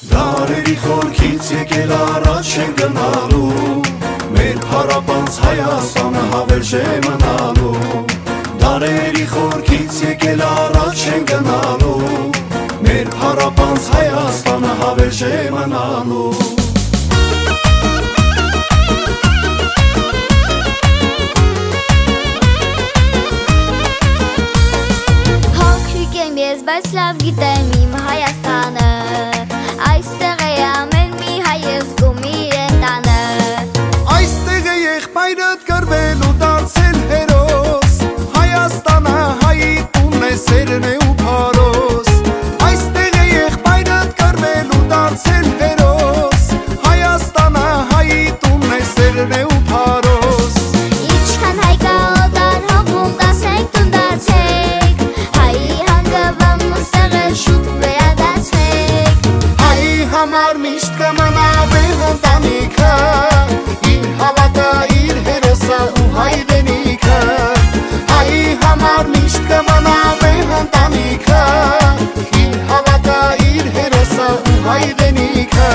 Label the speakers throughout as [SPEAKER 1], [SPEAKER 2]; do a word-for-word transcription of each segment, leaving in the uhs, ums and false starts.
[SPEAKER 1] Դարերի խորքից եկել առաջ են գնալու, մեր փառապանց Հայաստանը հավերժ է մնալու։ Դարերի խորքից եկել առաջ են գնալու, մեր փառապանց Հայաստանը հավերժ է մնալու։
[SPEAKER 2] Փոքրիկ եմ ես, բայց լավ գիտեմ իմ Հայաստանը, այստեղ է ամեն մի հայ զգում իրեն տանը։
[SPEAKER 1] Այստեղ է եղբայրդ կռվել ու դարձել հերոս, Հայաստանը հայի տունն է, սերն է ու փարոս։ Այստեղ է եղբայրդ կռվել ու դարձել հերոս, Հայաստանը հայի տունն է, սերն է ու փարոս։
[SPEAKER 2] Ինչքան հայ կա օտար հողում, դասենք տուն դարձեք, հայի հանգավամ ուստեղ է շուտ վերադարձեք։
[SPEAKER 1] Հայի համար միշտ կմնա վեհ ընտանիքը, իր հավատը, իր հերոսը ու հայրենիքը։ Հայի համար միշտ կմնա վեհ ընտանիքը, իր հավատը, իր հերոսը ու հայրենիքը։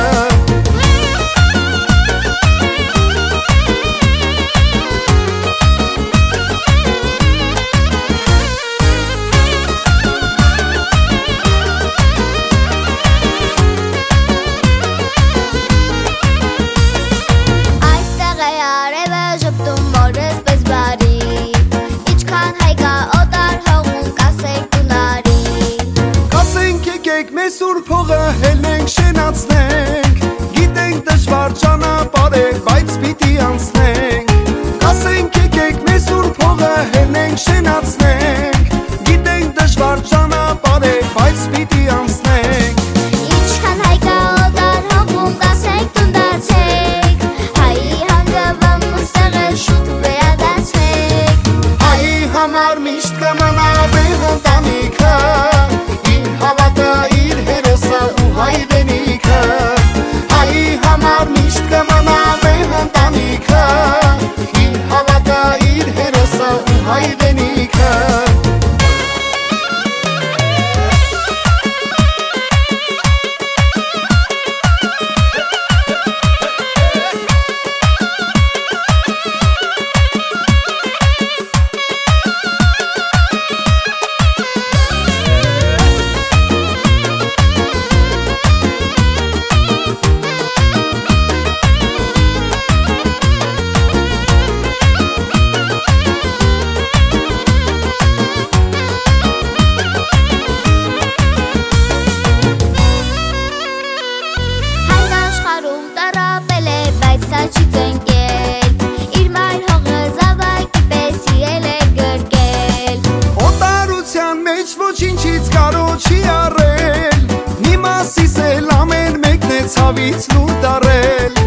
[SPEAKER 2] Այստեղ է արևը ժպտում մորս պես բարի, ինչքան հայ կա օտար հողում, կասեք տունարի։
[SPEAKER 1] Կասենք եկեք մեզ սուրբ հողը հելնենք շենացնենք, գիտենք դժվար ճանապարհ է, բայց պիտի անցնենք։ Կասենք եկեք մեզ սուրբ հողը հելնենք շենացնենք, գիտենք դժվար ճանապարհ է, բայց պիտի անցնենք։
[SPEAKER 2] Ինչքան հայ կա օտար հողում, կասեք տուն դարձեք, հայի հանգավամ ուստեղ է շուտ վերադարձեք։
[SPEAKER 1] Հայի համար միշտ կմնա վեհ ընտանիքը, իր հավատը, իր հերոսը ու հայրենիքը։ Հայի համար միշտ կմնա վեհ ընտանիքը, իր հավատը, իր հերոսը ու հայրենիքը։
[SPEAKER 2] Հայն աշխարհում տառապել է, բայց սա չի ծնկել, իր մայր հողը զավակի պես իրել է գրկել։
[SPEAKER 1] Օտարության մեջ ոչինչից կարոտ չի առել, մի մասիս էլ ամեն մեկն է ցավից լուր դարել։